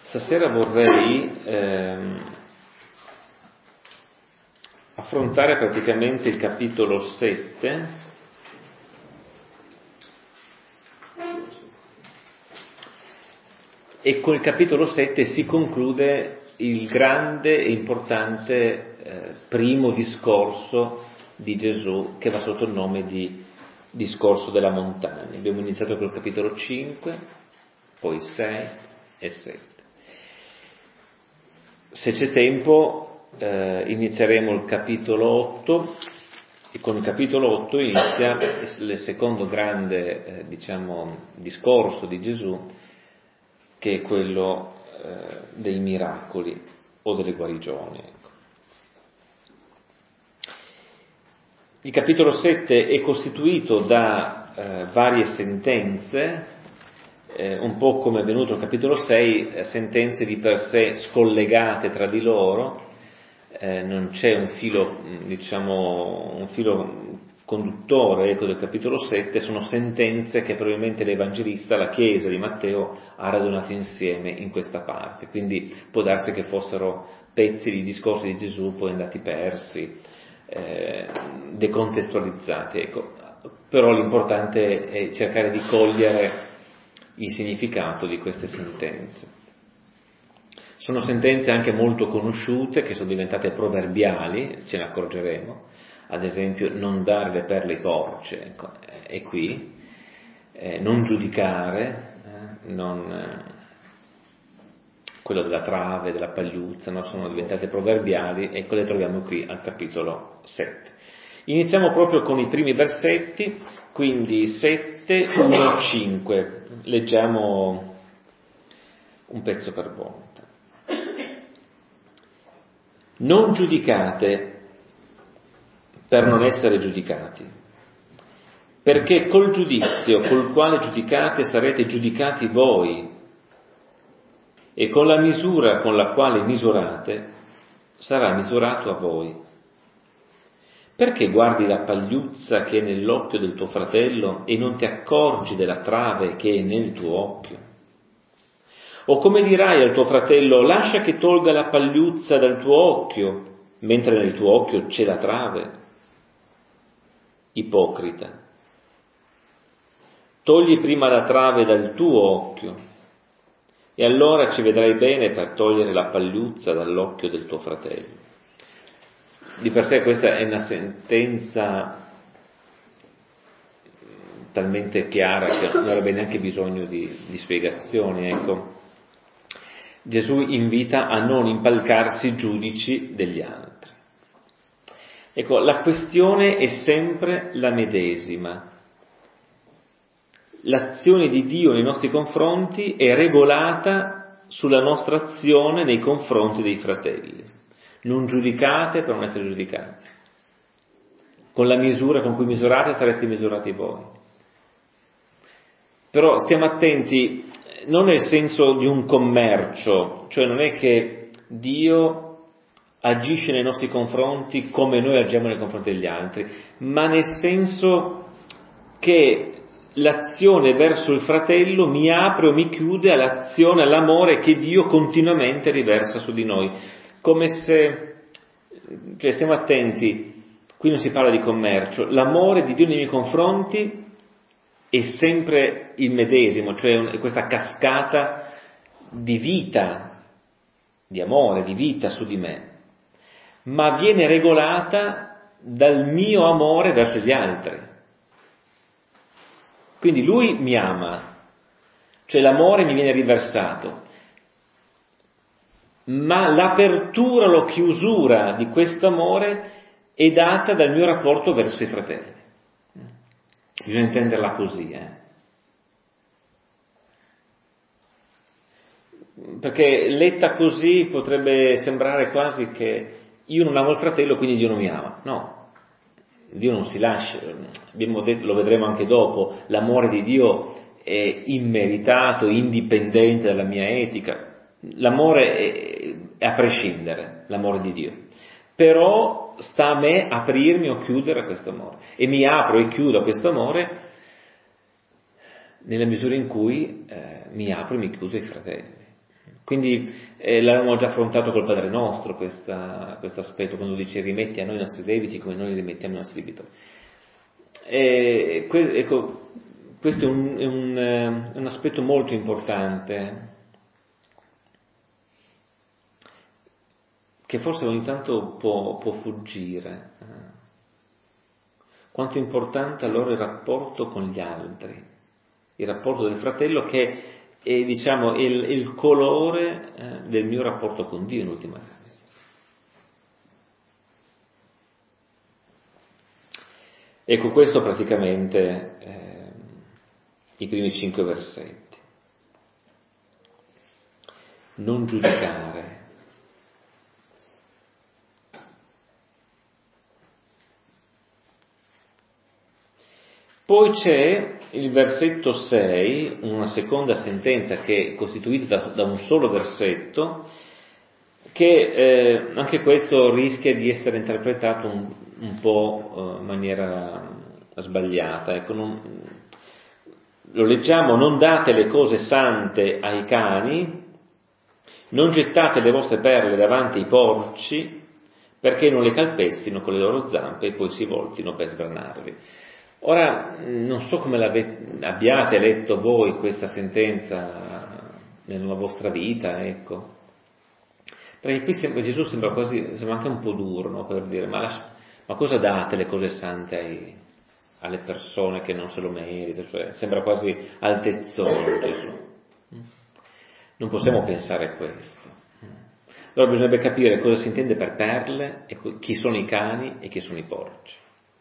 Stasera vorrei affrontare praticamente il capitolo 7 e con il capitolo 7 si conclude il grande e importante primo discorso di Gesù che va sotto il nome di discorso della montagna. Abbiamo iniziato col capitolo 5, poi 6 e 7. Se c'è tempo inizieremo il capitolo 8 e con il capitolo 8 inizia il secondo grande discorso di Gesù, che è quello dei miracoli o delle guarigioni. Il capitolo 7 è costituito da varie sentenze, un po' come è venuto il capitolo 6, sentenze di per sé scollegate tra di loro, non c'è un filo conduttore del capitolo 7, sono sentenze che probabilmente l'Evangelista, la Chiesa di Matteo, ha radunato insieme in questa parte, quindi può darsi che fossero pezzi di discorsi di Gesù poi andati persi, decontestualizzati, ecco. Però l'importante è cercare di cogliere il significato di queste sentenze. Sono sentenze anche molto conosciute, che sono diventate proverbiali, ce ne accorgeremo. Ad esempio, non dare le perle ai porci, ecco, è qui, non giudicare, quello della trave, della pagliuzza, no? Sono diventate proverbiali e le troviamo qui al capitolo 7. Iniziamo proprio con i primi versetti, quindi 7, 1, 5. Leggiamo un pezzo per volta. Non giudicate per non essere giudicati, perché col giudizio col quale giudicate sarete giudicati voi, e con la misura con la quale misurate sarà misurato a voi. Perché guardi la pagliuzza che è nell'occhio del tuo fratello e non ti accorgi della trave che è nel tuo occhio? O come dirai al tuo fratello: lascia che tolga la pagliuzza dal tuo occhio, mentre nel tuo occhio c'è la trave? Ipocrita, togli prima la trave dal tuo occhio, e allora ci vedrai bene per togliere la pagliuzza dall'occhio del tuo fratello. Di per sé questa è una sentenza talmente chiara che non avrebbe neanche bisogno di spiegazioni, ecco. Gesù invita a non impalcarsi giudici degli altri. Ecco, la questione è sempre la medesima. L'azione di Dio nei nostri confronti è regolata sulla nostra azione nei confronti dei fratelli. Non giudicate per non essere giudicati. Con la misura con cui misurate sarete misurati voi. Però stiamo attenti, non nel senso di un commercio, cioè non è che Dio agisce nei nostri confronti come noi agiamo nei confronti degli altri, ma nel senso che l'azione verso il fratello mi apre o mi chiude all'azione, all'amore che Dio continuamente riversa su di noi. Come se, cioè stiamo attenti, qui non si parla di commercio, l'amore di Dio nei miei confronti è sempre il medesimo, cioè questa cascata di vita, di amore, di vita su di me, ma viene regolata dal mio amore verso gli altri. Quindi Lui mi ama, cioè l'amore mi viene riversato, ma l'apertura, la chiusura di questo amore è data dal mio rapporto verso i fratelli. Bisogna intenderla così, Perché letta così potrebbe sembrare quasi che io non amo il fratello, quindi Dio non mi ama. No, Dio non si lascia, abbiamo detto, lo vedremo anche dopo, l'amore di Dio è immeritato, indipendente dalla mia etica. L'amore è a prescindere, l'amore di Dio. Però sta a me aprirmi o chiudere a questo amore. E mi apro e chiudo a questo amore nella misura in cui mi apro e mi chiudo ai fratelli. Quindi l'avevamo già affrontato col Padre Nostro questo aspetto, quando dice rimetti a noi i nostri debiti come noi li rimettiamo ai nostri debitori. Ecco, questo è un aspetto molto importante, che forse ogni tanto può fuggire. Quanto è importante allora il rapporto con gli altri, il rapporto del fratello che è, diciamo, il colore del mio rapporto con Dio in ultima analisi. Ecco, questo praticamente i primi 5 versetti. Non giudicare. Poi c'è il versetto 6, una seconda sentenza che è costituita da un solo versetto, che anche questo rischia di essere interpretato un po' in maniera sbagliata. Ecco, lo leggiamo: non date le cose sante ai cani, non gettate le vostre perle davanti ai porci, perché non le calpestino con le loro zampe e poi si voltino per sgranarvi. Ora, non so come abbiate letto voi questa sentenza nella vostra vita, ecco. Perché qui Gesù sembra anche un po' duro, no? Per dire, ma cosa date le cose sante alle persone che non se lo meritano? Cioè, sembra quasi altezzoso Gesù. Non possiamo pensare questo. Allora bisognerebbe capire cosa si intende per perle, e chi sono i cani e chi sono i porci.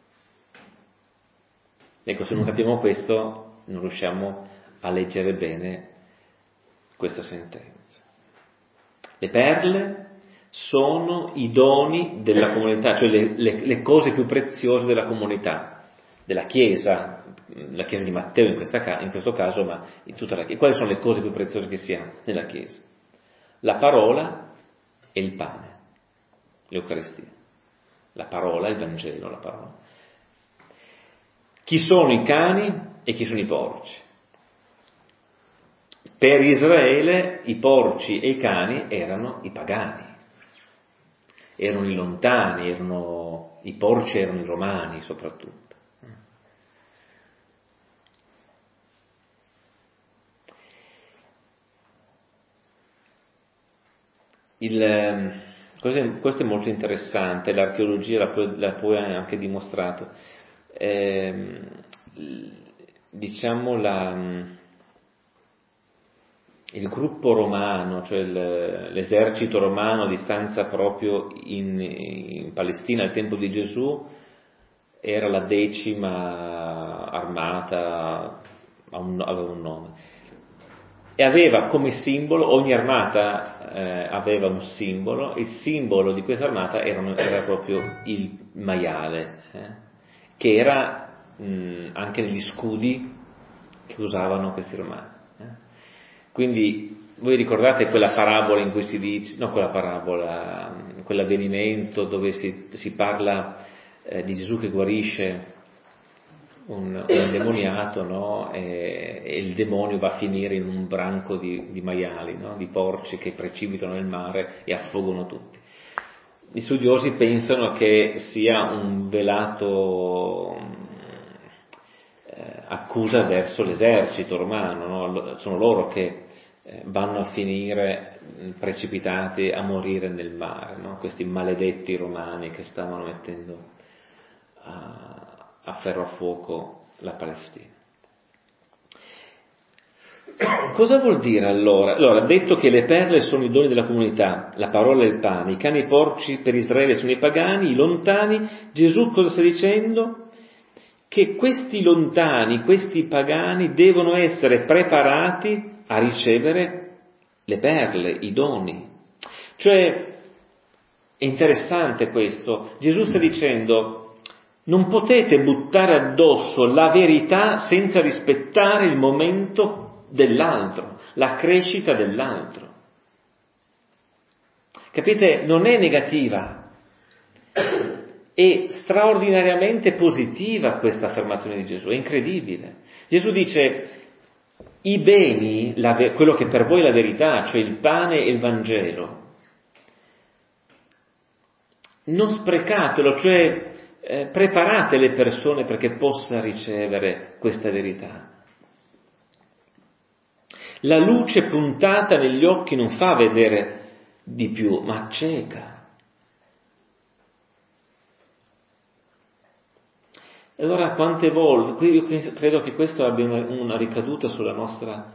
Ecco, se non capiamo questo, non riusciamo a leggere bene questa sentenza. Le perle sono i doni della comunità, cioè le cose più preziose della comunità, della Chiesa, la Chiesa di Matteo in questo caso, ma in tutta la Chiesa. Quali sono le cose più preziose che si ha nella Chiesa? La parola e il pane, l'Eucaristia. La parola, il Vangelo, la parola. Chi sono i cani e chi sono i porci? Per Israele i porci e i cani erano i pagani, erano i lontani, i porci erano i romani soprattutto. Questo è molto interessante, l'archeologia l'ha poi anche dimostrato. Diciamo il gruppo romano, cioè l'esercito romano di stanza proprio in Palestina al tempo di Gesù, era la 10ª armata, aveva un nome, e aveva come simbolo, ogni armata aveva un simbolo. Il simbolo di questa armata era proprio il maiale, che era anche negli scudi che usavano questi romani. Quindi voi ricordate quella parabola in cui si dice, no, quell'avvenimento dove si parla di Gesù che guarisce un indemoniato, no? E il demonio va a finire in un branco di maiali, no? Di porci che precipitano nel mare e affogano tutti. Gli studiosi pensano che sia un velato accusa verso l'esercito romano, no? Sono loro che vanno a finire precipitati a morire nel mare, no? Questi maledetti romani che stavano mettendo a ferro a fuoco la Palestina. Cosa vuol dire allora? Allora, detto che le perle sono i doni della comunità, la parola e il pane, i cani e i porci per Israele sono i pagani, i lontani, Gesù cosa sta dicendo? Che questi lontani, questi pagani devono essere preparati a ricevere le perle, i doni. Cioè, è interessante questo, Gesù sta dicendo: non potete buttare addosso la verità senza rispettare il momento dell'altro, la crescita dell'altro. Capite? Non è negativa, è straordinariamente positiva questa affermazione di Gesù, è incredibile. Gesù dice: i beni, quello che per voi è la verità, cioè il pane e il Vangelo, non sprecatelo, cioè preparate le persone perché possa ricevere questa verità. La luce puntata negli occhi non fa vedere di più, ma acceca. Allora quante volte, io credo che questo abbia una ricaduta sulla nostra.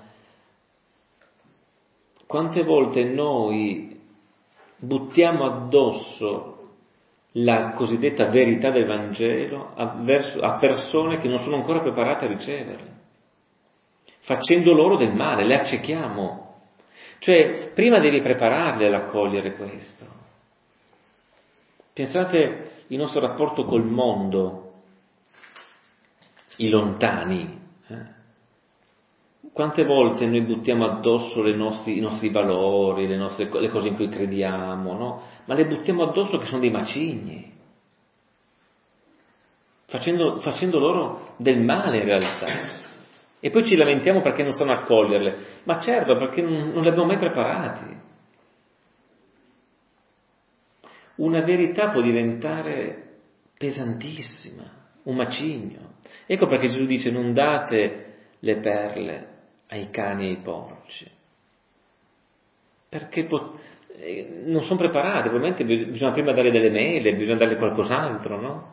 Quante volte noi buttiamo addosso la cosiddetta verità del Vangelo a persone che non sono ancora preparate a riceverla, facendo loro del male, le accechiamo. Cioè, prima devi prepararle ad accogliere questo. Pensate il nostro rapporto col mondo, i lontani. Quante volte noi buttiamo addosso i nostri valori, le cose in cui crediamo, no? Ma le buttiamo addosso che sono dei macigni, facendo loro del male in realtà. E poi ci lamentiamo perché non sanno accoglierle. Ma certo, perché non li abbiamo mai preparati. Una verità può diventare pesantissima, un macigno. Ecco perché Gesù dice: non date le perle ai cani e ai porci, perché non sono preparati, probabilmente bisogna prima dare delle mele, bisogna dargli qualcos'altro, no?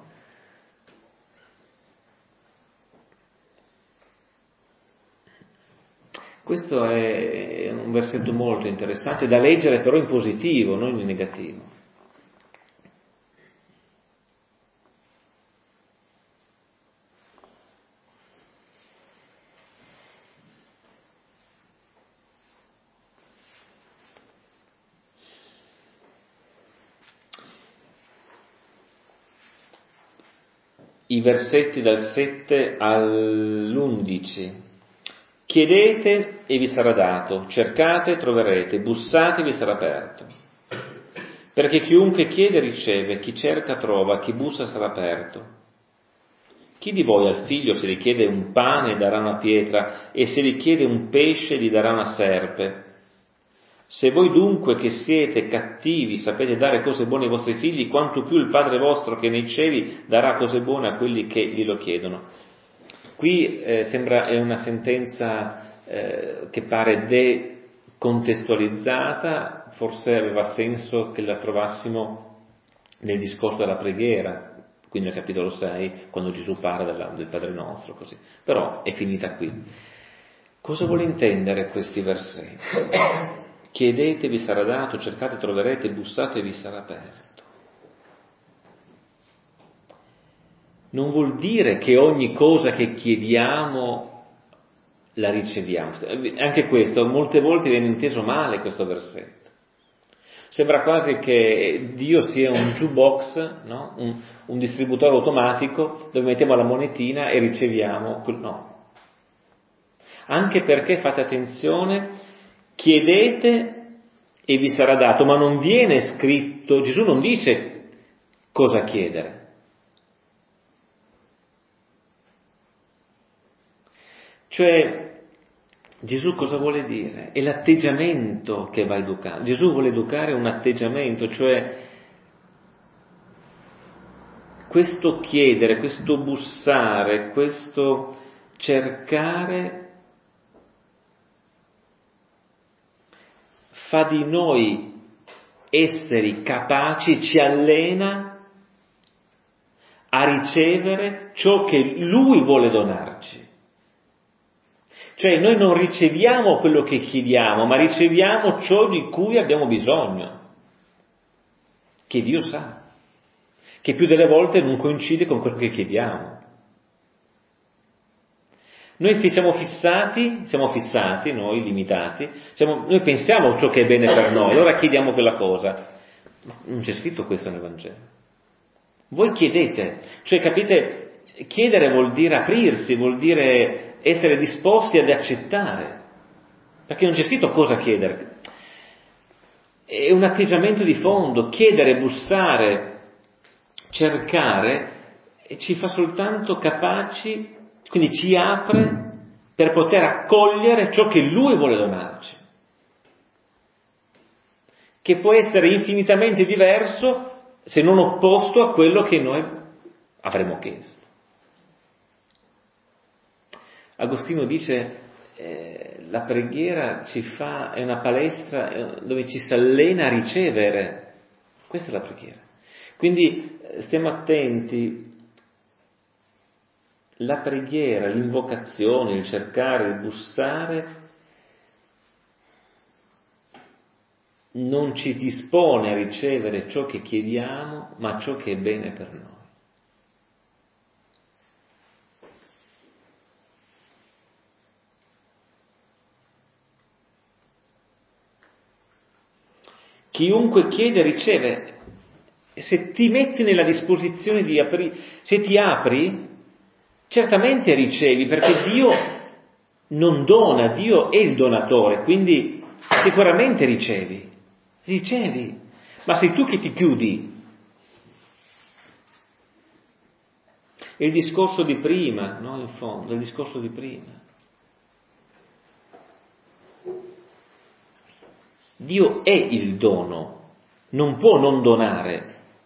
Questo è un versetto molto interessante da leggere, però in positivo, non in negativo. I versetti dal 7 all'11. Chiedete e vi sarà dato, cercate e troverete, bussate e vi sarà aperto. Perché chiunque chiede riceve, chi cerca trova, chi bussa sarà aperto. Chi di voi al figlio se gli chiede un pane darà una pietra, e se gli chiede un pesce gli darà una serpe? Se voi dunque che siete cattivi sapete dare cose buone ai vostri figli, quanto più il Padre vostro che è nei cieli darà cose buone a quelli che glielo chiedono. Qui sembra è una sentenza che pare decontestualizzata, forse aveva senso che la trovassimo nel discorso della preghiera, quindi nel capitolo 6, quando Gesù parla del Padre nostro, così. Però è finita qui. Cosa vuole intendere questi versetti? Chiedete, vi sarà dato, cercate, troverete, bussate, vi sarà aperto. Non vuol dire che ogni cosa che chiediamo la riceviamo. Anche questo, molte volte viene inteso male questo versetto. Sembra quasi che Dio sia un jukebox, no? Un distributore automatico dove mettiamo la monetina e riceviamo. No. Anche perché, fate attenzione, chiedete e vi sarà dato, ma non viene scritto, Gesù non dice cosa chiedere. Cioè, Gesù cosa vuole dire? È l'atteggiamento che va educato. Gesù vuole educare un atteggiamento, cioè questo chiedere, questo bussare, questo cercare fa di noi esseri capaci, ci allena a ricevere ciò che Lui vuole donarci. Cioè noi non riceviamo quello che chiediamo, ma riceviamo ciò di cui abbiamo bisogno, che Dio sa, che più delle volte non coincide con quello che chiediamo. Noi siamo fissati, noi limitati, noi pensiamo ciò che è bene per noi, allora chiediamo quella cosa. Ma non c'è scritto questo nel Vangelo. Voi chiedete, cioè capite, chiedere vuol dire aprirsi, vuol dire essere disposti ad accettare, perché non c'è scritto cosa chiedere. È un atteggiamento di fondo, chiedere, bussare, cercare, e ci fa soltanto capaci, quindi ci apre per poter accogliere ciò che Lui vuole donarci, che può essere infinitamente diverso, se non opposto a quello che noi avremmo chiesto. Agostino dice, la preghiera è una palestra dove ci si allena a ricevere. Questa è la preghiera. Quindi stiamo attenti. La preghiera, l'invocazione, il cercare, il bussare non ci dispone a ricevere ciò che chiediamo, ma ciò che è bene per noi. Chiunque chiede riceve. Se ti metti nella disposizione di aprire, se ti apri, certamente ricevi, perché Dio non dona, Dio è il donatore, quindi sicuramente ricevi. Ma sei tu che ti chiudi. È il discorso di prima, no? In fondo, il discorso di prima. Dio è il dono, non può non donare.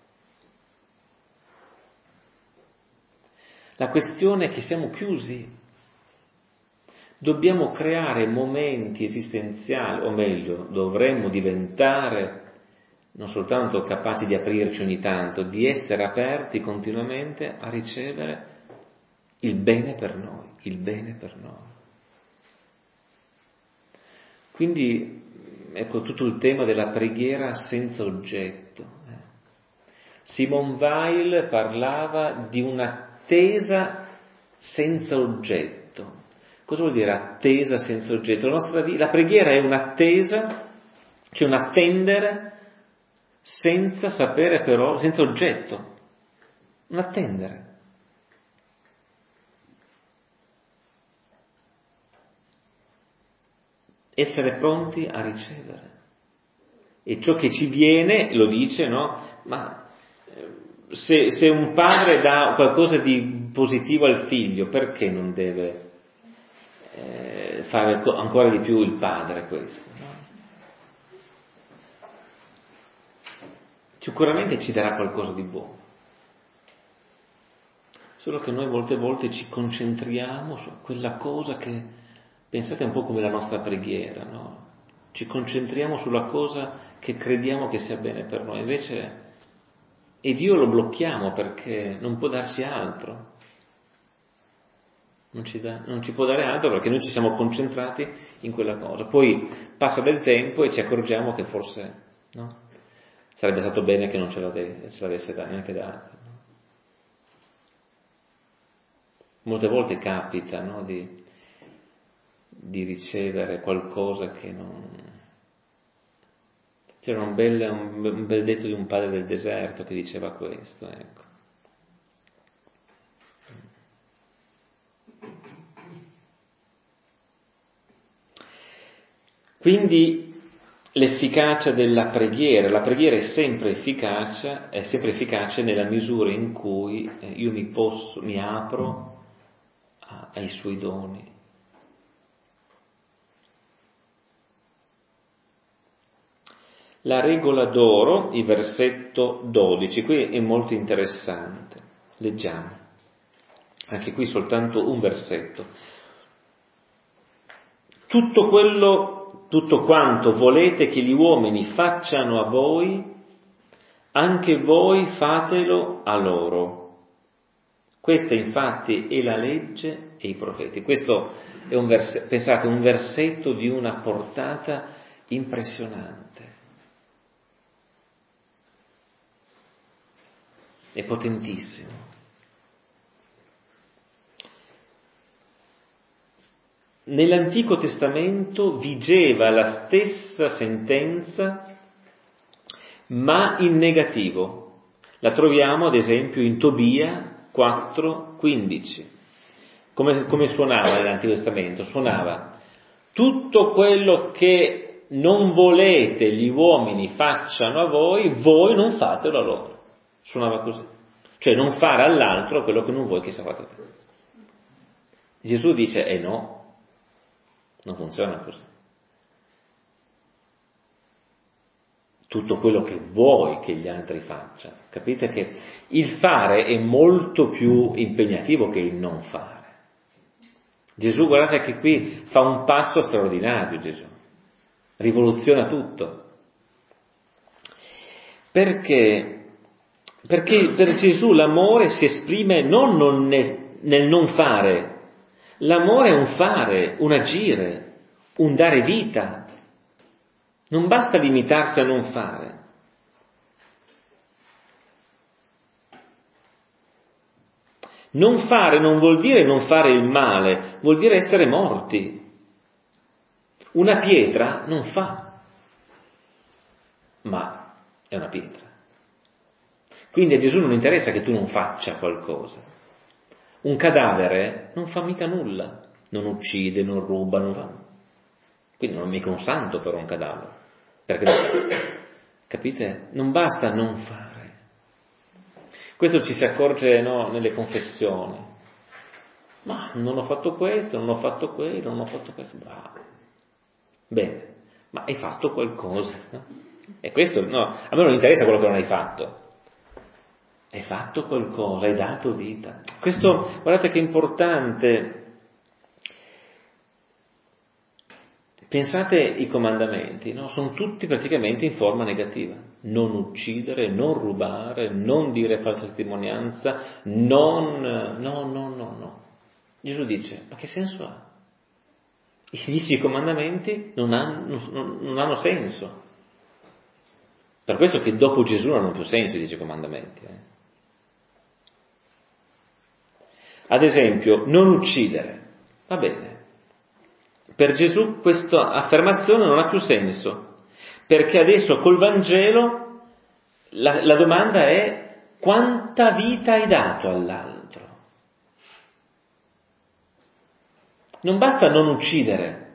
La questione è che siamo chiusi. Dobbiamo creare momenti esistenziali, o meglio, dovremmo diventare non soltanto capaci di aprirci ogni tanto, di essere aperti continuamente a ricevere il bene per noi, il bene per noi. Quindi, ecco tutto il tema della preghiera senza oggetto. Simone Weil parlava di un'attesa senza oggetto. Cosa vuol dire attesa senza oggetto? La preghiera è un'attesa, cioè un attendere senza sapere però, senza oggetto. Un attendere. Essere pronti a ricevere. E ciò che ci viene, lo dice, no? Ma se un padre dà qualcosa di positivo al figlio, perché non deve fare ancora di più il padre questo? No? Sicuramente ci darà qualcosa di buono. Solo che noi molte volte ci concentriamo su quella cosa che, pensate un po' come la nostra preghiera, no? Ci concentriamo sulla cosa che crediamo che sia bene per noi, invece, e Dio lo blocchiamo perché non può darci altro. Non ci può dare altro perché noi ci siamo concentrati in quella cosa. Poi passa del tempo e ci accorgiamo che forse, no? Sarebbe stato bene che non ce l'avesse neanche data. No? Molte volte capita, no, di ricevere qualcosa che non... C'era un bel detto di un padre del deserto che diceva questo, ecco. Quindi l'efficacia della preghiera, la preghiera è sempre efficace nella misura in cui io mi apro ai suoi doni. La regola d'oro, il versetto 12, qui è molto interessante. Leggiamo. Anche qui soltanto un versetto. Tutto quanto volete che gli uomini facciano a voi, anche voi fatelo a loro. Questa infatti è la legge e i profeti. Questo è pensate, un versetto di una portata impressionante. È potentissimo. Nell'Antico Testamento vigeva la stessa sentenza, ma in negativo. La troviamo ad esempio in Tobia 4:15. Come suonava nell'Antico Testamento? Suonava: tutto quello che non volete gli uomini facciano a voi, voi non fatelo a loro. Suonava così. Cioè non fare all'altro quello che non vuoi che sia fatto a te. Gesù dice, no. Non funziona così. Tutto quello che vuoi che gli altri facciano. Capite che il fare è molto più impegnativo che il non fare. Gesù, guardate che qui fa un passo straordinario, Gesù. Rivoluziona tutto. Perché per Gesù l'amore si esprime non nel non fare. L'amore è un fare, un agire, un dare vita. Non basta limitarsi a non fare. Non fare non vuol dire non fare il male, vuol dire essere morti. Una pietra non fa, ma è una pietra. Quindi a Gesù non interessa che tu non faccia qualcosa. Un cadavere non fa mica nulla, non uccide, non ruba, non fa. Quindi non è mica un santo per un cadavere. Perché, capite? Non basta non fare. Questo ci si accorge, no, nelle confessioni. Ma non ho fatto questo, non ho fatto quello, non ho fatto questo. Bravo. Bene, ma hai fatto qualcosa? No? E questo, no, a me non interessa quello che non hai fatto. Hai fatto qualcosa, hai dato vita. Questo, guardate che è importante. Pensate i comandamenti, no? Sono tutti praticamente in forma negativa. Non uccidere, non rubare, non dire falsa testimonianza, no. Gesù dice, ma che senso ha? I 10 comandamenti non hanno senso. Per questo che dopo Gesù non hanno più senso i 10 comandamenti. Ad esempio, non uccidere. Va bene. Per Gesù questa affermazione non ha più senso, perché adesso col Vangelo la domanda è: quanta vita hai dato all'altro? Non basta non uccidere,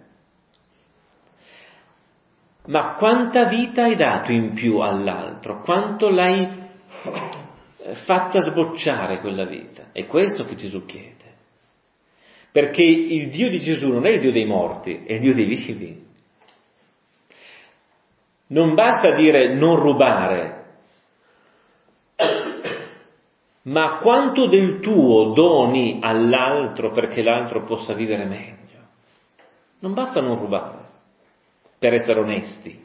ma quanta vita hai dato in più all'altro? Quanto l'hai fatta sbocciare quella vita? È questo che Gesù chiede. Perché il Dio di Gesù non è il Dio dei morti, è il Dio dei vivi. Non basta dire non rubare, ma quanto del tuo doni all'altro perché l'altro possa vivere meglio. Non basta non rubare per essere onesti.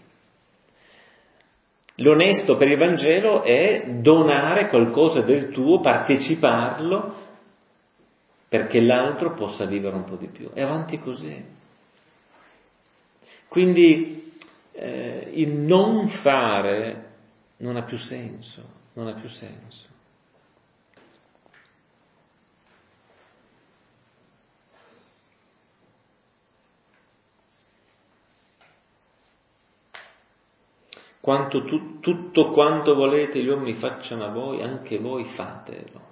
L'onesto per il Vangelo è donare qualcosa del tuo, parteciparlo, perché l'altro possa vivere un po' di più. E avanti così. Quindi il non fare non ha più senso, non ha più senso. Tutto quanto volete gli uomini facciano a voi, anche voi fatelo.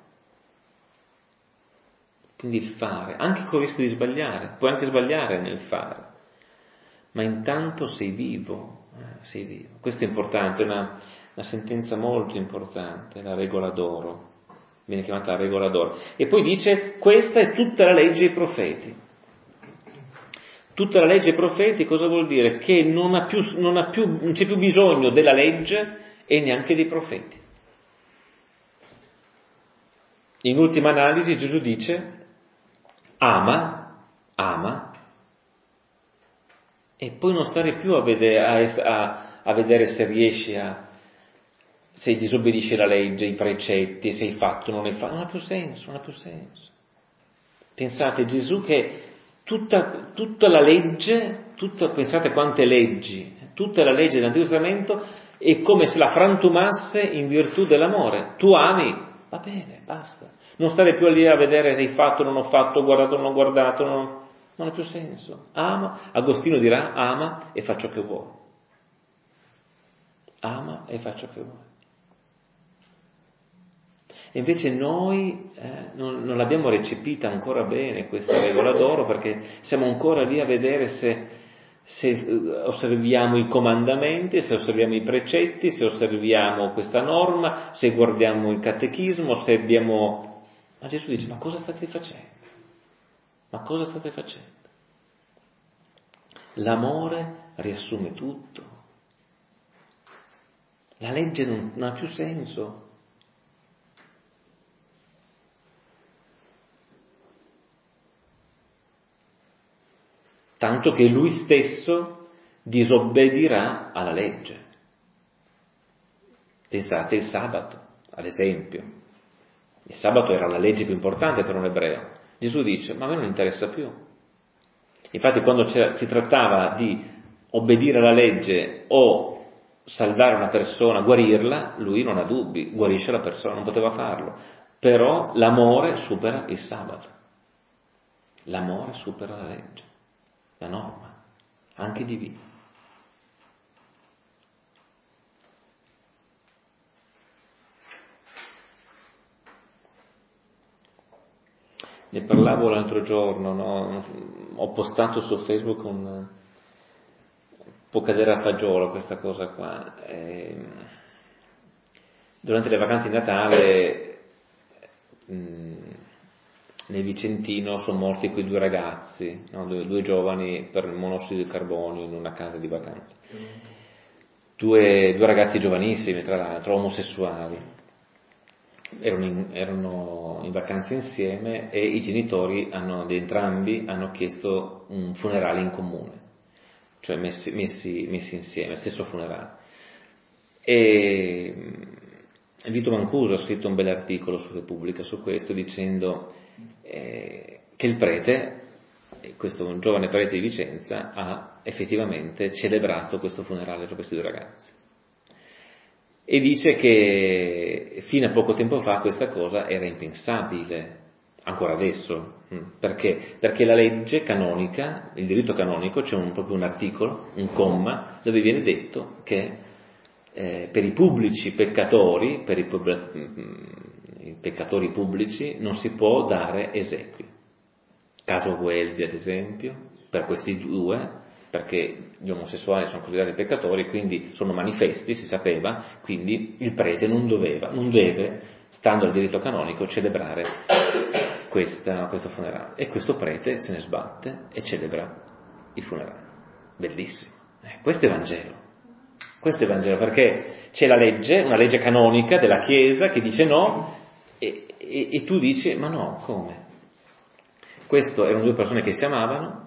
Quindi il fare, anche con il rischio di sbagliare, puoi anche sbagliare nel fare, ma intanto sei vivo, sei vivo. Questo è importante, è una sentenza molto importante, la regola d'oro, viene chiamata la regola d'oro. E poi dice, questa è tutta la legge e i profeti. Tutta la legge e i profeti cosa vuol dire? Che non c'è più bisogno della legge e neanche dei profeti. In ultima analisi Gesù dice, ama, e poi non stare più a vedere se riesci se disobbedisci la legge, i precetti, se hai fatto o non hai fatto, non ha più senso. Pensate, Gesù che tutta la legge, pensate quante leggi, tutta la legge dell'Antico Testamento è come se la frantumasse in virtù dell'amore. Tu ami, va bene, basta. Non stare più lì a vedere se hai fatto, non ho fatto, ho guardato, non ho guardato, non ha più senso. Ama, Agostino dirà, ama e fa ciò che vuoi. Ama e fa ciò che vuoi. E invece noi non l'abbiamo recepita ancora bene questa regola d'oro, perché siamo ancora lì a vedere se osserviamo i comandamenti, se osserviamo i precetti, se osserviamo questa norma, se guardiamo il catechismo, se abbiamo... Ma Gesù dice, ma cosa state facendo? L'amore riassume tutto. La legge non ha più senso. Tanto che lui stesso disobbedirà alla legge. Pensate il sabato, ad esempio. Il sabato era la legge più importante per un ebreo. Gesù dice, ma a me non interessa più. Infatti quando si trattava di obbedire alla legge o salvare una persona, guarirla, lui non ha dubbi, guarisce la persona, non poteva farlo. Però l'amore supera il sabato. L'amore supera la legge, la norma, anche divina. Ne parlavo l'altro giorno, no? Ho postato su Facebook può cadere a fagiolo questa cosa qua. Durante le vacanze di Natale nel Vicentino sono morti quei 2 ragazzi, no? due giovani per il monossido di carbonio in una casa di vacanze. Due ragazzi giovanissimi, tra l'altro, omosessuali. Erano in vacanza insieme e i genitori di entrambi hanno chiesto un funerale in comune, cioè messi insieme, stesso funerale. E Vito Mancuso ha scritto un bell'articolo su Repubblica su questo, dicendo che il prete, questo un giovane prete di Vicenza, ha effettivamente celebrato questo funerale per questi 2 ragazzi. E dice che fino a poco tempo fa questa cosa era impensabile, ancora adesso. Perché? Perché la legge canonica, il diritto canonico, c'è proprio un articolo, un comma, dove viene detto che per i pubblici peccatori, per i peccatori pubblici, non si può dare esequie. Caso Gueldi, ad esempio, per questi 2, perché gli omosessuali sono considerati peccatori, quindi sono manifesti, si sapeva, quindi il prete non deve, stando al diritto canonico, celebrare questo funerale. E questo prete se ne sbatte e celebra il funerale. Bellissimo. Questo è Vangelo. Questo è Vangelo, perché c'è la legge, una legge canonica della Chiesa che dice no, e tu dici, ma no, come? Questo erano 2 persone che si amavano,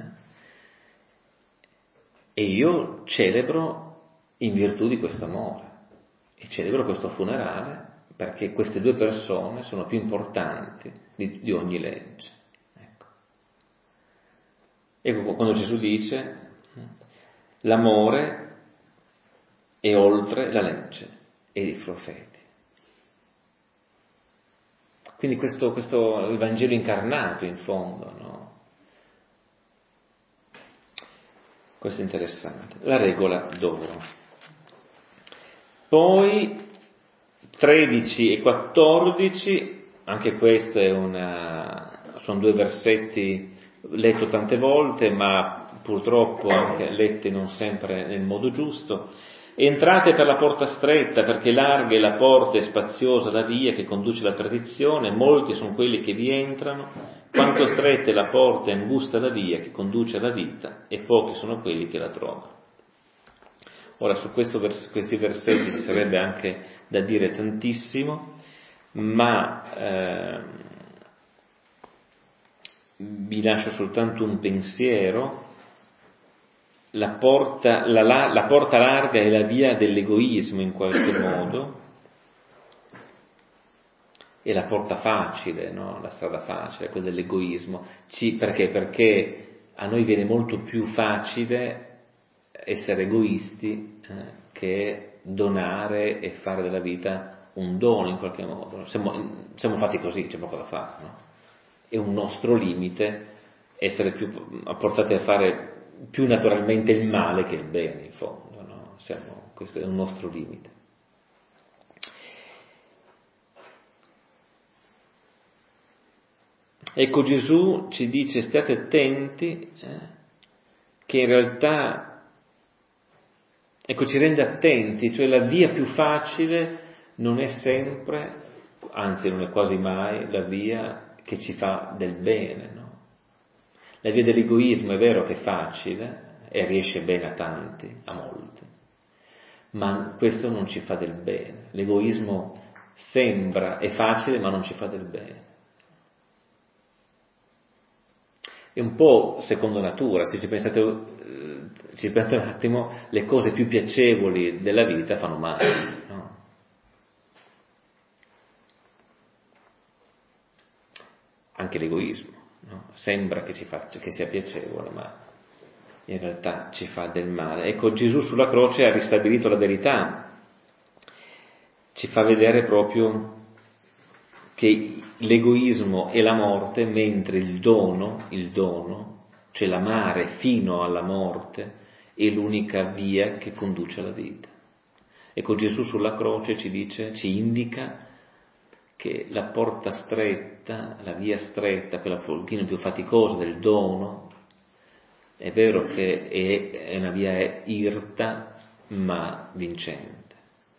e io celebro in virtù di questo amore, e celebro questo funerale perché queste 2 persone sono più importanti di ogni legge. Ecco quando Gesù dice l'amore è oltre la legge e i profeti. Quindi questo il Vangelo incarnato in fondo, no? Questo è interessante. La regola d'oro. Poi 13 e 14, anche questo sono 2 versetti letto tante volte, ma purtroppo anche letti non sempre nel modo giusto. Entrate per la porta stretta, perché larga è la porta e spaziosa la via che conduce alla perdizione, molti sono quelli che vi entrano, quanto stretta è la porta e angusta la via che conduce alla vita, e pochi sono quelli che la trovano. Ora, su questi versetti ci sarebbe anche da dire tantissimo, ma vi lascio soltanto un pensiero. La porta larga è la via dell'egoismo in qualche modo, è la porta facile, no? La strada facile, quella dell'egoismo. Perché? Perché a noi viene molto più facile essere egoisti che donare e fare della vita un dono in qualche modo. Siamo fatti così, c'è poco da fare, no? È un nostro limite essere più portati a fare più naturalmente il male che il bene, in fondo, no? Questo è un nostro limite. Ecco, Gesù ci dice: state attenti, che in realtà, ecco, ci rende attenti, cioè la via più facile non è sempre, anzi non è quasi mai, la via che ci fa del bene, no? La via dell'egoismo è vero che è facile, e riesce bene a tanti, a molti, ma questo non ci fa del bene. L'egoismo sembra, è facile, ma non ci fa del bene. È un po' secondo natura, se ci pensate un attimo, le cose più piacevoli della vita fanno male, no? Anche l'egoismo, no? Sembra che sia piacevole, ma in realtà ci fa del male. Ecco, Gesù sulla croce ha ristabilito la verità, ci fa vedere proprio che l'egoismo è la morte, mentre il dono, cioè l'amare fino alla morte, è l'unica via che conduce alla vita. Ecco, Gesù sulla croce ci indica che la porta stretta, la via stretta, quella pochino più faticosa del dono, è vero che è una via irta, ma vincente.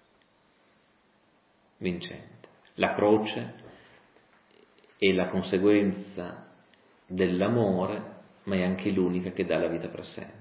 La croce è la conseguenza dell'amore, ma è anche l'unica che dà la vita per sempre.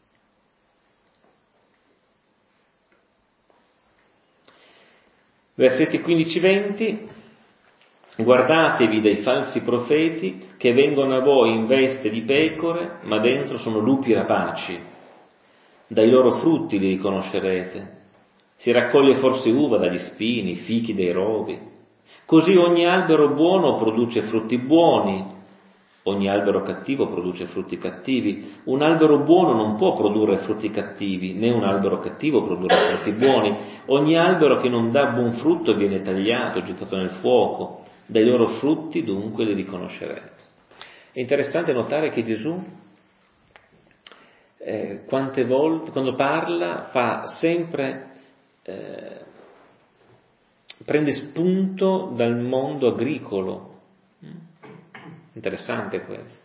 Versetti 15-20: guardatevi dai falsi profeti che vengono a voi in veste di pecore, ma dentro sono lupi rapaci. Dai loro frutti li riconoscerete. Si raccoglie forse uva dagli spini, fichi dai rovi. Così ogni albero buono produce frutti buoni, ogni albero cattivo produce frutti cattivi. Un albero buono non può produrre frutti cattivi, né un albero cattivo produrre frutti buoni. Ogni albero che non dà buon frutto viene tagliato, gettato nel fuoco. Dai loro frutti dunque li riconoscerete. È interessante notare che Gesù quante volte, quando parla, fa sempre prende spunto dal mondo agricolo. Interessante questo.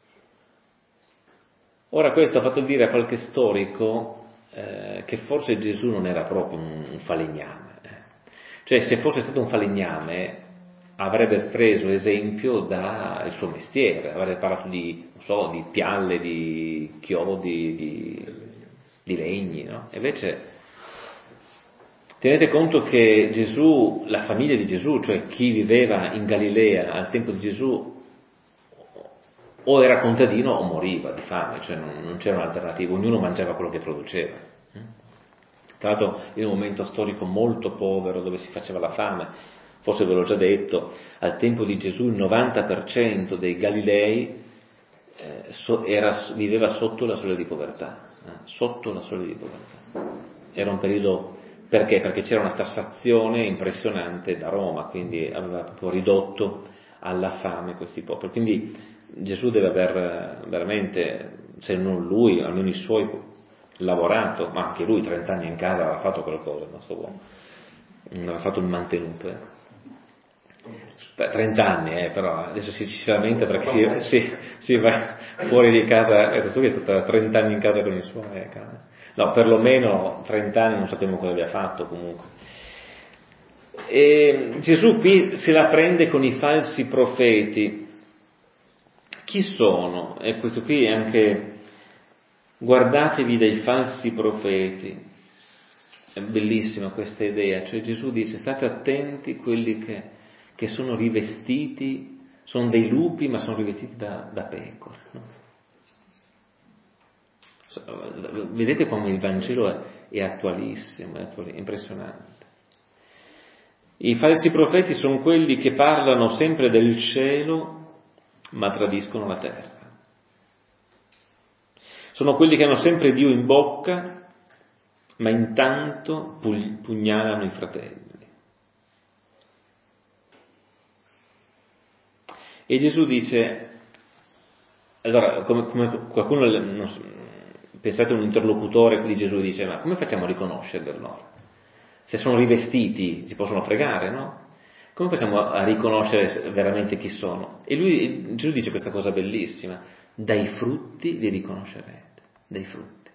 Ora questo ha fatto dire a qualche storico che forse Gesù non era proprio un falegname. Cioè, se fosse stato un falegname avrebbe preso esempio dal suo mestiere, avrebbe parlato di pialle, di chiodi, di legni, no? Invece tenete conto che Gesù, la famiglia di Gesù, cioè chi viveva in Galilea al tempo di Gesù, o era contadino o moriva di fame, cioè non c'era un'alternativa, ognuno mangiava quello che produceva. Tra l'altro in un momento storico molto povero dove si faceva la fame, forse ve l'ho già detto, al tempo di Gesù il 90% dei Galilei viveva sotto la soglia di povertà, sotto la soglia di povertà. Era un periodo, perché? Perché c'era una tassazione impressionante da Roma, quindi aveva proprio ridotto alla fame questi popoli. Quindi Gesù deve aver veramente, se non lui, almeno i suoi, lavorato, ma anche lui 30 anni in casa aveva fatto qualcosa, non so uomo, non aveva fatto il mantenuto. 30 anni, però adesso si lamenta perché si va fuori di casa, questo qui è stato 30 anni in casa con i suoi, no, perlomeno 30 anni, non sappiamo cosa abbia fatto comunque. E Gesù qui se la prende con i falsi profeti. Chi sono? E questo qui è anche, guardatevi dai falsi profeti. È bellissima questa idea, cioè Gesù dice state attenti quelli che sono rivestiti, sono dei lupi ma sono rivestiti da pecore, no? Vedete come il Vangelo è attualissimo, è impressionante. I falsi profeti sono quelli che parlano sempre del cielo ma tradiscono la terra. Sono quelli che hanno sempre Dio in bocca ma intanto pugnalano i fratelli. E Gesù dice, allora, come qualcuno, pensate a un interlocutore di Gesù, dice, ma come facciamo a riconoscerli allora? Se sono rivestiti ci possono fregare, no? Come possiamo a riconoscere veramente chi sono? E Gesù dice questa cosa bellissima, dai frutti li riconoscerete, dai frutti.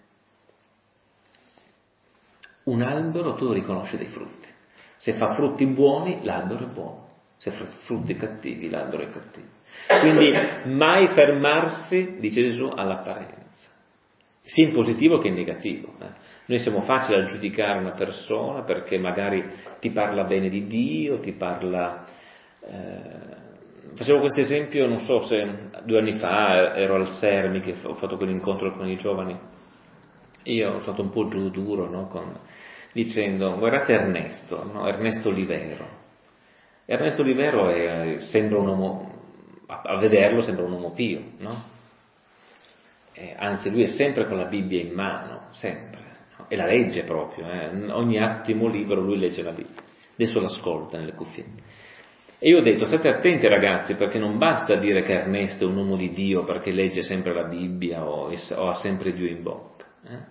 Un albero tu lo riconosci dai frutti. Se fa frutti buoni, l'albero è buono. Se fa frutti cattivi, l'albero è cattivo. Quindi mai fermarsi, dice Gesù, all'apparenza. sia in positivo che in negativo. Noi siamo facili a giudicare una persona perché magari ti parla bene di Dio, ti parla... facevo questo esempio, non so se 2 anni fa ero al Sermi, che ho fatto quell'incontro con i giovani, io sono stato un po' giù duro, no? Dicendo, guardate Ernesto, no? Ernesto Olivero. Ernesto Olivero sembra un uomo, a vederlo sembra un uomo pio, no? Anzi lui è sempre con la Bibbia in mano, sempre, no? E la legge proprio, ogni attimo libero lui legge la Bibbia, adesso l'ascolta nelle cuffiette. E io ho detto, state attenti ragazzi, perché non basta dire che Ernesto è un uomo di Dio perché legge sempre la Bibbia o ha sempre Dio in bocca.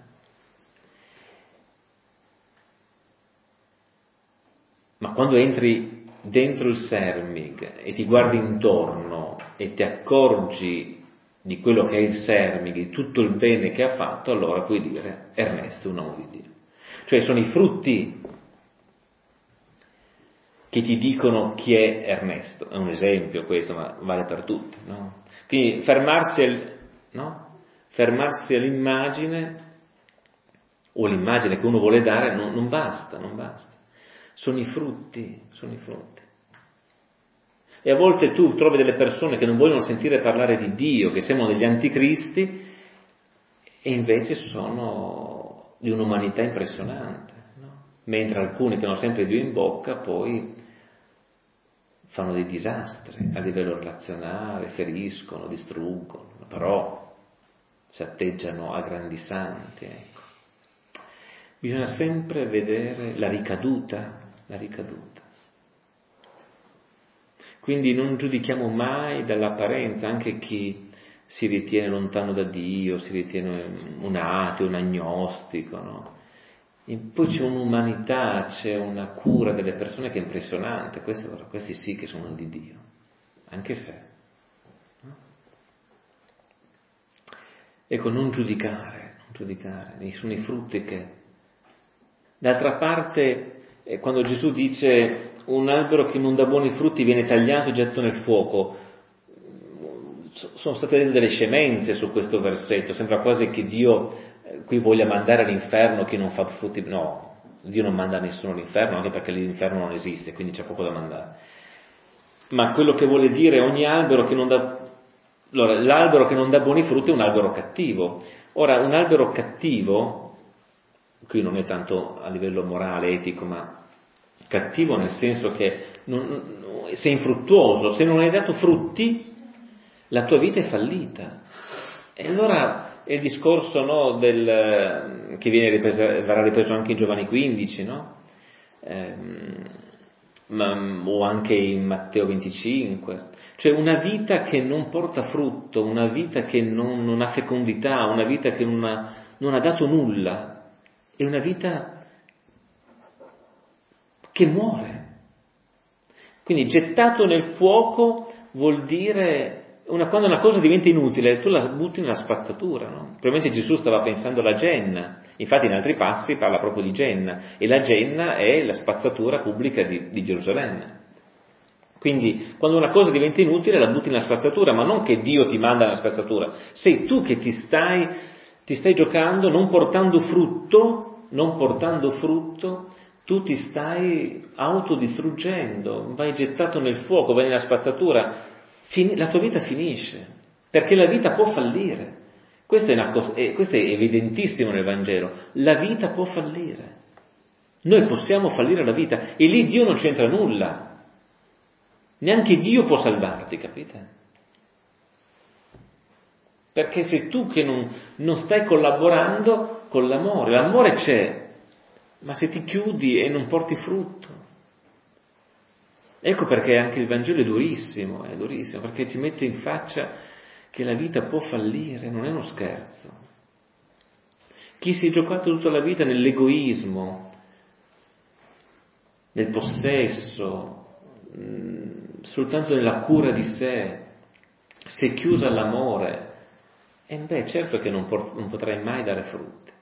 Ma quando entri dentro il Sermig e ti guardi intorno e ti accorgi di quello che è il Sermig, di tutto il bene che ha fatto, allora puoi dire Ernesto è un uomo di Dio. Cioè sono i frutti che ti dicono chi è Ernesto. È un esempio questo, ma vale per tutti, no? Quindi fermarsi all'immagine o l'immagine che uno vuole dare non basta. Sono i frutti. E a volte tu trovi delle persone che non vogliono sentire parlare di Dio, che sembrano degli anticristi, e invece sono di un'umanità impressionante, no? Mentre alcuni che hanno sempre Dio in bocca poi fanno dei disastri a livello relazionale, feriscono, distruggono, però si atteggiano a grandi santi, ecco. Bisogna sempre vedere la ricaduta. Quindi non giudichiamo mai dall'apparenza, anche chi si ritiene lontano da Dio, si ritiene un ateo, un agnostico, no? E poi c'è un'umanità, c'è una cura delle persone che è impressionante, questi sì che sono di Dio, anche se. No? Ecco, non giudicare, sono i frutti che... D'altra parte, quando Gesù dice un albero che non dà buoni frutti viene tagliato e gettato nel fuoco, sono state dette delle scemenze su questo versetto, sembra quasi che Dio qui voglia mandare all'inferno chi non fa frutti, no, Dio non manda nessuno all'inferno, anche perché l'inferno non esiste, quindi c'è poco da mandare. Ma quello che vuole dire ogni albero che non dà... Allora, l'albero che non dà buoni frutti è un albero cattivo. Ora, un albero cattivo, qui non è tanto a livello morale, etico, ma cattivo nel senso che sei infruttuoso, se non hai dato frutti, la tua vita è fallita. E allora è il discorso, no, che verrà ripreso anche in Giovanni 15, no? O anche in Matteo 25, cioè una vita che non porta frutto, una vita che non ha fecondità, una vita che non ha dato nulla, è una vita che muore. Quindi gettato nel fuoco vuol dire quando una cosa diventa inutile tu la butti nella spazzatura, no? Probabilmente Gesù stava pensando alla Genna, infatti in altri passi parla proprio di Genna, e la Genna è la spazzatura pubblica di Gerusalemme. Quindi quando una cosa diventa inutile la butti nella spazzatura, ma non che Dio ti manda nella spazzatura, sei tu che ti stai giocando, non portando frutto, tu ti stai autodistruggendo, vai gettato nel fuoco, vai nella spazzatura, la tua vita finisce, perché la vita può fallire. Questo è evidentissimo nel Vangelo, la vita può fallire. Noi possiamo fallire la vita e lì Dio non c'entra nulla. Neanche Dio può salvarti, capite? Perché sei tu che non stai collaborando con l'amore. L'amore c'è, ma se ti chiudi e non porti frutto. Ecco perché anche il Vangelo è durissimo, perché ci mette in faccia che la vita può fallire, non è uno scherzo. Chi si è giocato tutta la vita nell'egoismo, nel possesso, soltanto nella cura di sé, si è chiuso all'amore, certo che non potrai mai dare frutti.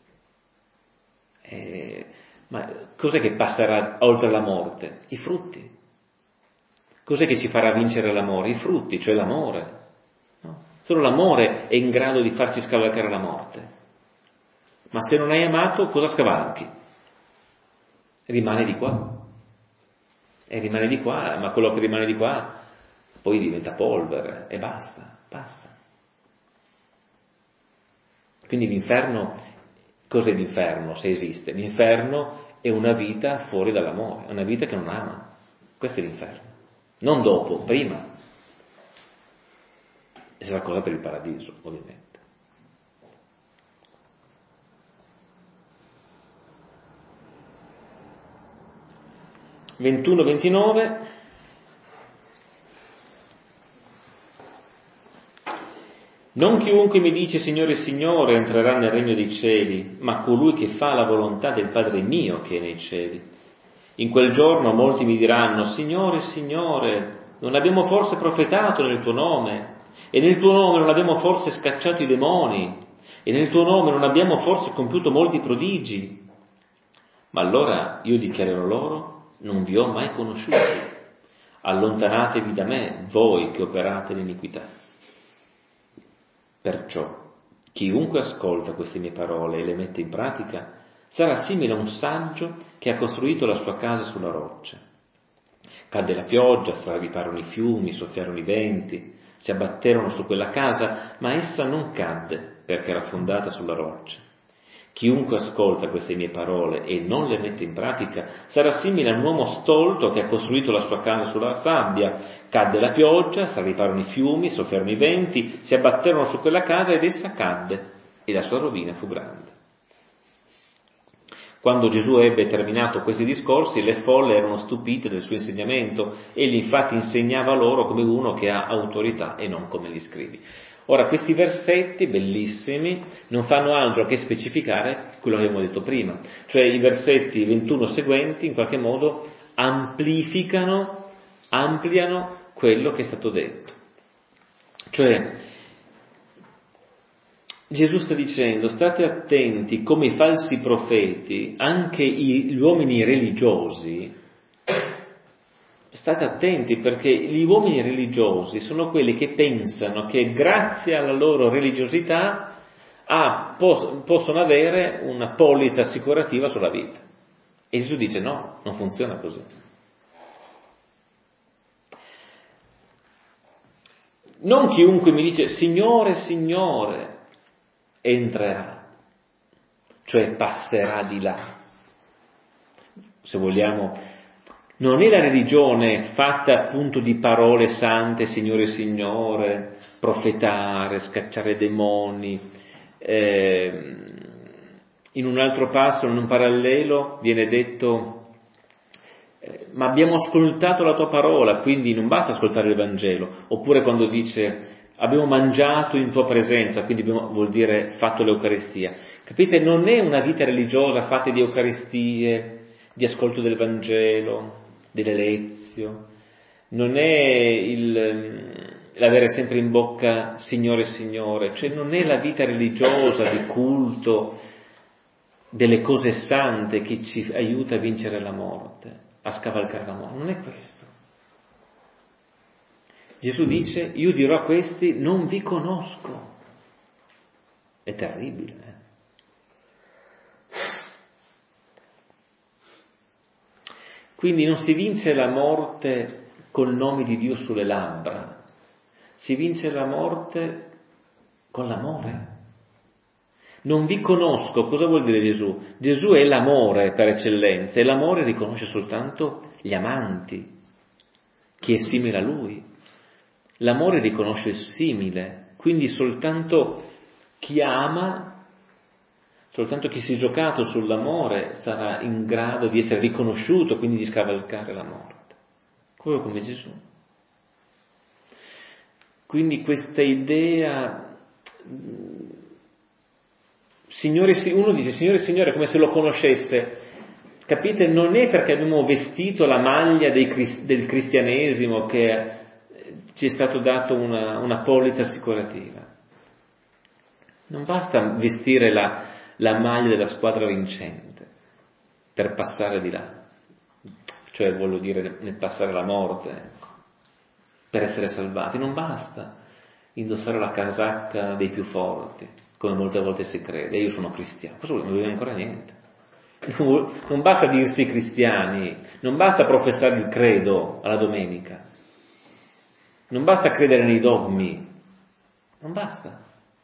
Ma cos'è che passerà oltre la morte? I frutti. Cos'è che ci farà vincere l'amore? I frutti, cioè l'amore. No? Solo l'amore è in grado di farci scavalcare la morte. Ma se non hai amato, cosa scavalchi? Rimane di qua. E rimane di qua, ma quello che rimane di qua poi diventa polvere e basta. Quindi l'inferno, cos'è l'inferno se esiste? L'inferno è una vita fuori dall'amore, è una vita che non ama. Questo è l'inferno. Non dopo, prima. E stessa cosa per il paradiso, ovviamente. (21, 29). Non chiunque mi dice Signore, Signore entrerà nel regno dei cieli, ma colui che fa la volontà del Padre mio che è nei cieli. In quel giorno molti mi diranno, Signore, Signore, non abbiamo forse profetato nel tuo nome? E nel tuo nome non abbiamo forse scacciato i demoni? E nel tuo nome non abbiamo forse compiuto molti prodigi? Ma allora io dichiarerò loro, non vi ho mai conosciuti. Allontanatevi da me, voi che operate l'iniquità. Perciò, chiunque ascolta queste mie parole e le mette in pratica, sarà simile a un saggio che ha costruito la sua casa sulla roccia. Cadde la pioggia, strariparono i fiumi, soffiarono i venti, si abbatterono su quella casa, ma essa non cadde perché era fondata sulla roccia. Chiunque ascolta queste mie parole e non le mette in pratica sarà simile a un uomo stolto che ha costruito la sua casa sulla sabbia. Cadde la pioggia, strariparono i fiumi, soffiarono i venti, si abbatterono su quella casa ed essa cadde e la sua rovina fu grande. Quando Gesù ebbe terminato questi discorsi, le folle erano stupite del suo insegnamento. Egli infatti insegnava loro come uno che ha autorità e non come gli scribi. Ora, questi versetti bellissimi non fanno altro che specificare quello che abbiamo detto prima, cioè i versetti 21 seguenti in qualche modo ampliano quello che è stato detto. Cioè, Gesù sta dicendo, state attenti come i falsi profeti, anche gli uomini religiosi, state attenti perché gli uomini religiosi sono quelli che pensano che grazie alla loro religiosità possono avere una polizza assicurativa sulla vita. E Gesù dice no, non funziona così. Non chiunque mi dice Signore, Signore entrerà, cioè passerà di là. Se vogliamo, non è la religione fatta appunto di parole sante, Signore, Signore, profetare, scacciare demoni. In un altro passo, in un parallelo, viene detto ma abbiamo ascoltato la tua parola, quindi non basta ascoltare il Vangelo. Oppure quando dice abbiamo mangiato in tua presenza, quindi vuol dire fatto l'Eucaristia. Capite? Non è una vita religiosa fatta di Eucaristie, di ascolto del Vangelo, delle lezioni, non è l'avere sempre in bocca Signore, Signore, cioè non è la vita religiosa di culto delle cose sante che ci aiuta a vincere la morte, a scavalcare la morte, non è questo. Gesù dice, io dirò a questi, non vi conosco. È terribile, Quindi non si vince la morte col nome di Dio sulle labbra, si vince la morte con l'amore. Non vi conosco, cosa vuol dire Gesù? Gesù è l'amore per eccellenza e l'amore riconosce soltanto gli amanti, chi è simile a Lui. L'amore riconosce il simile, quindi soltanto chi ama, soltanto chi si è giocato sull'amore sarà in grado di essere riconosciuto, quindi di scavalcare la morte. Quello come Gesù. Quindi questa idea, Signore, uno dice Signore, Signore, come se lo conoscesse. Capite? Non è perché abbiamo vestito la maglia del cristianesimo che ci è stato dato una polizza assicurativa. Non basta vestire la maglia della squadra vincente per passare di là, cioè voglio dire nel passare la morte, ecco, per essere salvati. Non basta indossare la casacca dei più forti, come molte volte si crede. Io sono cristiano, cosa vuoi? Non vuoi ancora niente. Non basta dirsi cristiani, non basta professare il credo alla domenica, non basta credere nei dogmi, non basta.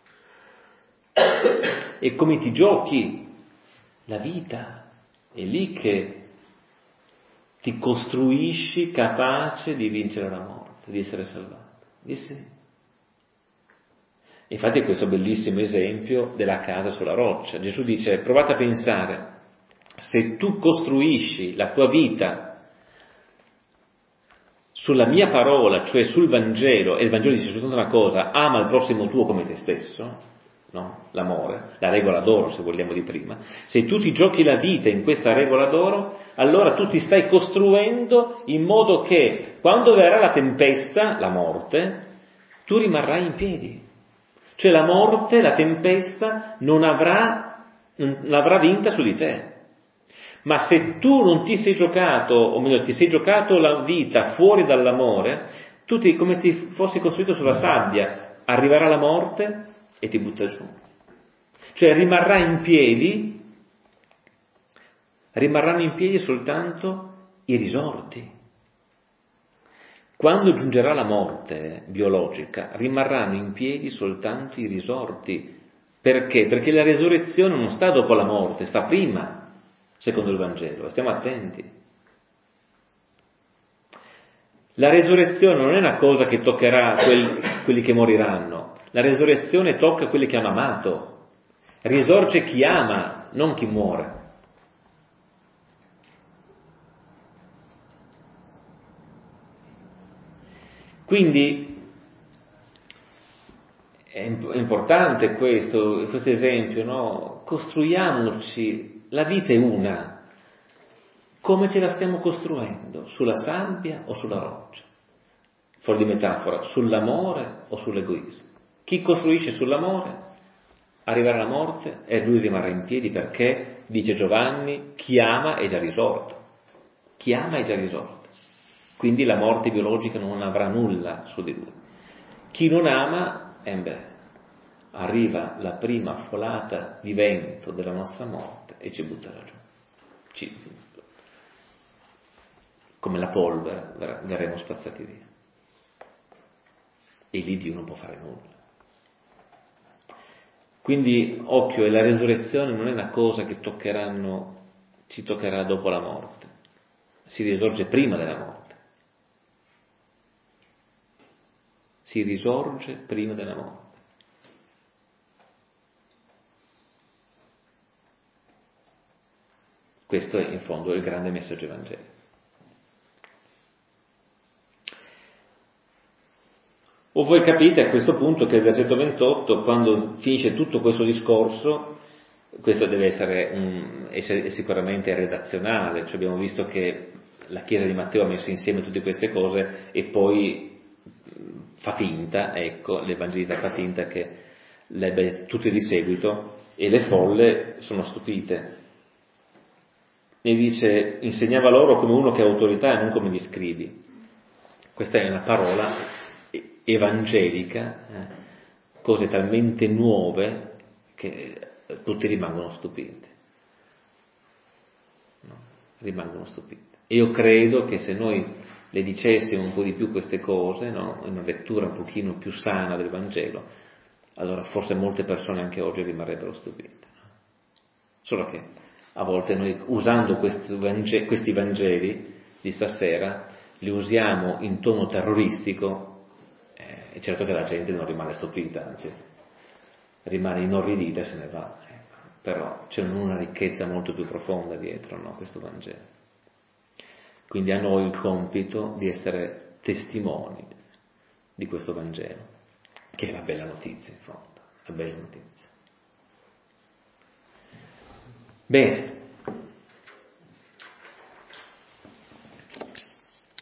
E come ti giochi la vita, è lì che ti costruisci capace di vincere la morte, di essere salvato. Di sì. Infatti è questo bellissimo esempio della casa sulla roccia. Gesù dice: provate a pensare, se tu costruisci la tua vita sulla mia parola, cioè sul Vangelo, e il Vangelo dice soltanto una cosa: ama il prossimo tuo come te stesso, no? L'amore, la regola d'oro se vogliamo di prima, se tu ti giochi la vita in questa regola d'oro, allora tu ti stai costruendo in modo che quando verrà la tempesta, la morte, tu rimarrai in piedi. Cioè la morte, la tempesta non l'avrà vinta su di te. Ma se tu non ti sei giocato, o meglio, ti sei giocato la vita fuori dall'amore, tu come ti fossi costruito sulla sabbia, arriverà la morte e ti butta giù. Cioè rimarranno in piedi soltanto i risorti. Quando giungerà la morte biologica, rimarranno in piedi soltanto i risorti. Perché? Perché la resurrezione non sta dopo la morte, sta prima, secondo il Vangelo. Stiamo attenti. La resurrezione non è una cosa che toccherà quelli che moriranno. La resurrezione tocca quelli che hanno amato. Risorge chi ama, non chi muore. Quindi è importante questo esempio, no? Costruiamoci, la vita è una. Come ce la stiamo costruendo? Sulla sabbia o sulla roccia? Fuori di metafora, sull'amore o sull'egoismo? Chi costruisce sull'amore arriverà alla morte e lui rimarrà in piedi perché, dice Giovanni, chi ama è già risorto. Chi ama è già risorto. Quindi la morte biologica non avrà nulla su di lui. Chi non ama, arriva la prima folata di vento della nostra morte e ci butterà giù. Come la polvere verremo spazzati via. E lì Dio non può fare nulla. Quindi, occhio, e la resurrezione non è una cosa che ci toccherà dopo la morte. Si risorge prima della morte. Si risorge prima della morte. Questo è in fondo il grande messaggio evangelico. O voi capite a questo punto che il versetto 28, quando finisce tutto questo discorso, questo deve essere sicuramente redazionale, cioè abbiamo visto che la Chiesa di Matteo ha messo insieme tutte queste cose e poi fa finta, l'Evangelista fa finta che le abbia tutte di seguito e le folle sono stupite. E dice, insegnava loro come uno che ha autorità e non come gli scribi. Questa è una parola evangelica, cose talmente nuove che tutti rimangono stupiti. No? Rimangono stupiti. E io credo che se noi le dicessimo un po' di più queste cose, no? In una lettura un pochino più sana del Vangelo, allora forse molte persone anche oggi rimarrebbero stupite. No? Solo che a volte noi, usando questi Vangeli di stasera, li usiamo in tono terroristico. È certo che la gente non rimane stupita, anzi rimane inorridita e se ne va, però c'è una ricchezza molto più profonda dietro, no? Questo Vangelo. Quindi a noi il compito di essere testimoni di questo Vangelo, che è la bella notizia in fondo, la bella notizia. Bene,